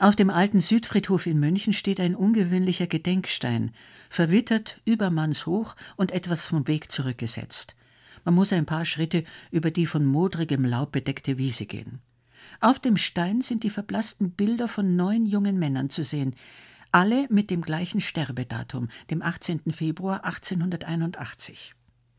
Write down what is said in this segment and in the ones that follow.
Auf dem alten Südfriedhof in München steht ein ungewöhnlicher Gedenkstein, verwittert, übermannshoch und etwas vom Weg zurückgesetzt. Man muss ein paar Schritte über die von modrigem Laub bedeckte Wiese gehen. Auf dem Stein sind die verblassten Bilder von 9 jungen Männern zu sehen, alle mit dem gleichen Sterbedatum, dem 18. Februar 1881.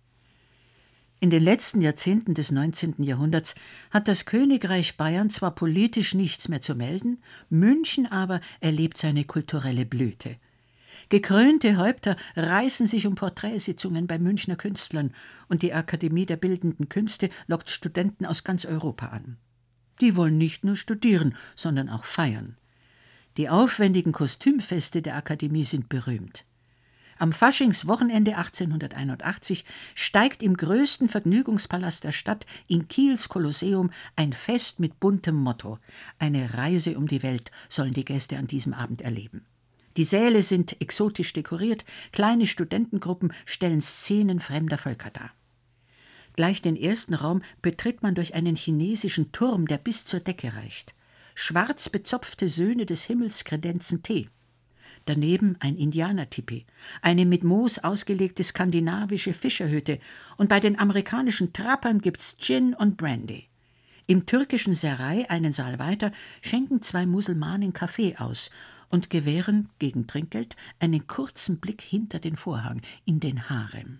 In den letzten Jahrzehnten des 19. Jahrhunderts hat das Königreich Bayern zwar politisch nichts mehr zu melden, München aber erlebt seine kulturelle Blüte. Gekrönte Häupter reißen sich um Porträtsitzungen bei Münchner Künstlern und die Akademie der Bildenden Künste lockt Studenten aus ganz Europa an. Die wollen nicht nur studieren, sondern auch feiern. Die aufwendigen Kostümfeste der Akademie sind berühmt. Am Faschingswochenende 1881 steigt im größten Vergnügungspalast der Stadt in Kiels Kolosseum ein Fest mit buntem Motto. Eine Reise um die Welt sollen die Gäste an diesem Abend erleben. Die Säle sind exotisch dekoriert, kleine Studentengruppen stellen Szenen fremder Völker dar. Gleich den ersten Raum betritt man durch einen chinesischen Turm, der bis zur Decke reicht. Schwarz bezopfte Söhne des Himmels kredenzen Tee. Daneben ein Indianertipi, eine mit Moos ausgelegte skandinavische Fischerhütte und bei den amerikanischen Trappern gibt's Gin und Brandy. Im türkischen Serai, einen Saal weiter, schenken 2 Muselmanen Kaffee aus und gewähren gegen Trinkgeld einen kurzen Blick hinter den Vorhang in den Harem.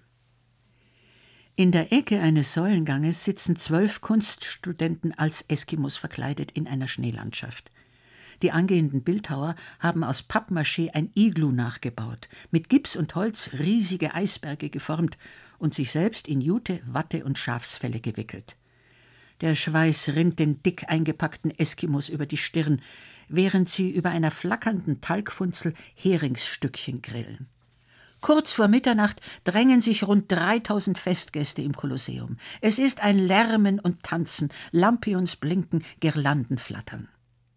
In der Ecke eines Säulenganges sitzen 12 Kunststudenten als Eskimos verkleidet in einer Schneelandschaft. Die angehenden Bildhauer haben aus Pappmaché ein Iglu nachgebaut, mit Gips und Holz riesige Eisberge geformt und sich selbst in Jute, Watte und Schafsfelle gewickelt. Der Schweiß rinnt den dick eingepackten Eskimos über die Stirn, während sie über einer flackernden Talgfunzel Heringsstückchen grillen. Kurz vor Mitternacht drängen sich rund 3000 Festgäste im Kolosseum. Es ist ein Lärmen und Tanzen, Lampions blinken, Girlanden flattern.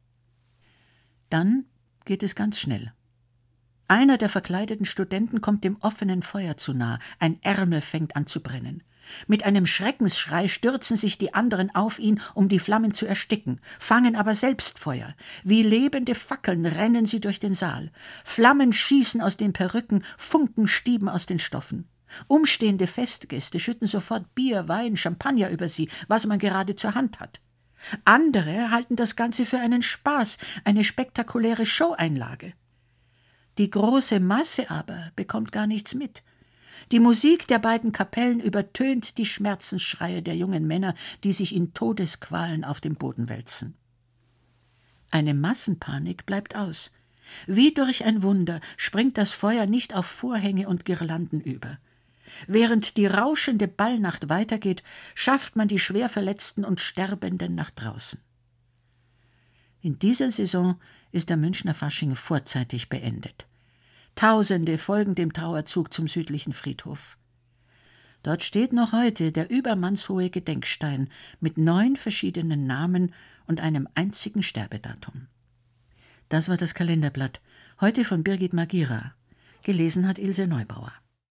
Dann geht es ganz schnell. Einer der verkleideten Studenten kommt dem offenen Feuer zu nah, ein Ärmel fängt an zu brennen. Mit einem Schreckensschrei stürzen sich die anderen auf ihn, um die Flammen zu ersticken, fangen aber selbst Feuer. Wie lebende Fackeln rennen sie durch den Saal. Flammen schießen aus den Perücken, Funken stieben aus den Stoffen. Umstehende Festgäste schütten sofort Bier, Wein, Champagner über sie, was man gerade zur Hand hat. Andere halten das Ganze für einen Spaß, eine spektakuläre Showeinlage. Die große Masse aber bekommt gar nichts mit. Die Musik der beiden Kapellen übertönt die Schmerzensschreie der jungen Männer, die sich in Todesqualen auf dem Boden wälzen. Eine Massenpanik bleibt aus. Wie durch ein Wunder springt das Feuer nicht auf Vorhänge und Girlanden über. Während die rauschende Ballnacht weitergeht, schafft man die Schwerverletzten und Sterbenden nach draußen. In dieser Saison ist der Münchner Fasching vorzeitig beendet. Tausende folgen dem Trauerzug zum südlichen Friedhof. Dort steht noch heute der übermannshohe Gedenkstein mit 9 verschiedenen Namen und einem einzigen Sterbedatum. Das war das Kalenderblatt, heute von Birgit Magira. Gelesen hat Ilse Neubauer.